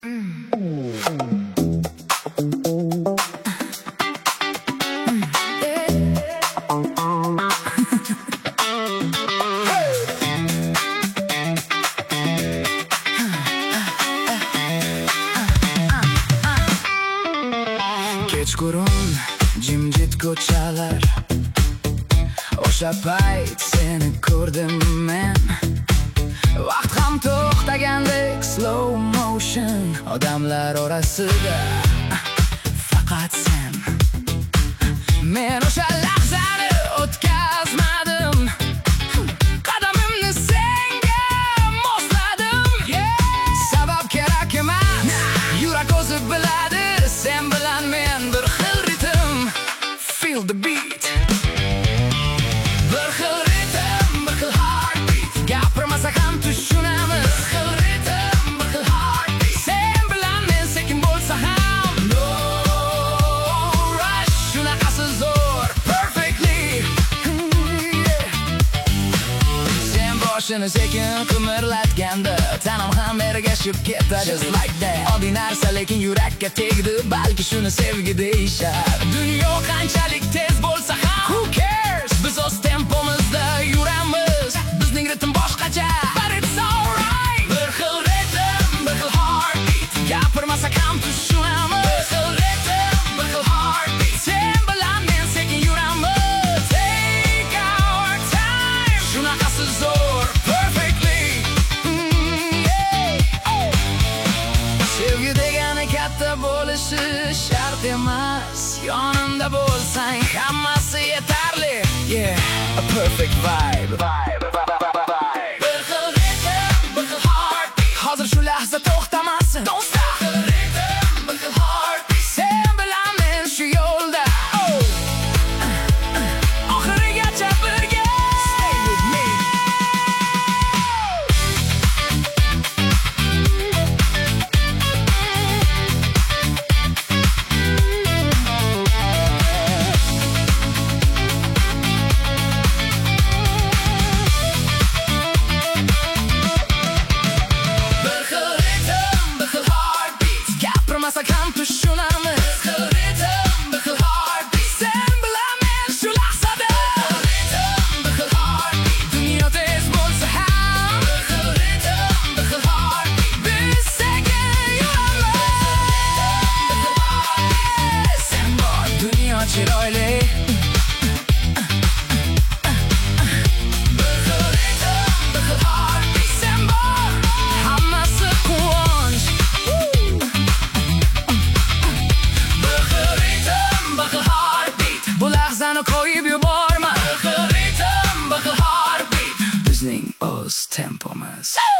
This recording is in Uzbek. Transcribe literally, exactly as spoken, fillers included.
Kechqurun jimjit ko'chalar, o'sha payt seni ko'rdim men. Vaqt ham to'xtagandek slow motion, odamlar orasida faqat sen. Men o'sha lahzani o'tkazmadim, qadamimni senga mosladim. Sabab kerak emas, yurak o'zi biladi, sen bilan men bir xil ritm. Feel the beat. Bir xil ritm, bir xil heartbeat. Gapirmasak ham tushunamiz. Bir xil ritm, bir xil heartbeat. Sen bilan men sekin bo'lsa ham no rush, shunaqasi zo'r perfectly. Sen boshini sekin qimirlatganda tanam ham ergashib ketadi just like that. Oddiy narsa lekin yurakka tegdi, balki shuni sevgi deyishar. Dunyo qanchalik tez bo'lsa ham who cares? Biz o'z tempomizda yuramiz, bizning ritm boshqacha, but it's alright. Bir xil ritm, bir xil heartbeat. Gapirmasak ham tushunamiz. Bir xil ritm, bir xil heartbeat. Sen bilan men sekin yuramiz. Take our time, shunaqasi zo'r perfectly. Mm, yeah. Oh. Sevgi degani katta bo'lishi shart emas, yonimda bo'lsang hammasi yetarli. Yeah, a perfect vibe. Vibe, vibe. Bir xil ritm, bir xil heartbeat. Hozir shu lahza to'xtamasin. Don't stop. Bir xil ritm, bir xil heartbeat. Sen bilan men shu yo'lda. Oh. Oxirigacha birga. Stay with me. Gapirmasak ham tushunamiz. Bir xil ritm, bir xil heartbeat. Sen bilan men shu lahzada. Bir xil ritm, bir xil heartbeat. Dunyo tez bo'lsa ham bir xil ritm, bir xil heartbeat. Biz sekin yuramiz. Bir xil heartbeat. Sen bor, dunyo chiroyli. Bir xil ritm, bir xil heartbeat. Sen bor, hammasi quvonch. Bu lahzani qo'yib yuborma. Bir xil ritm, bir xil heartbeat. Bizning o'z tempomiz.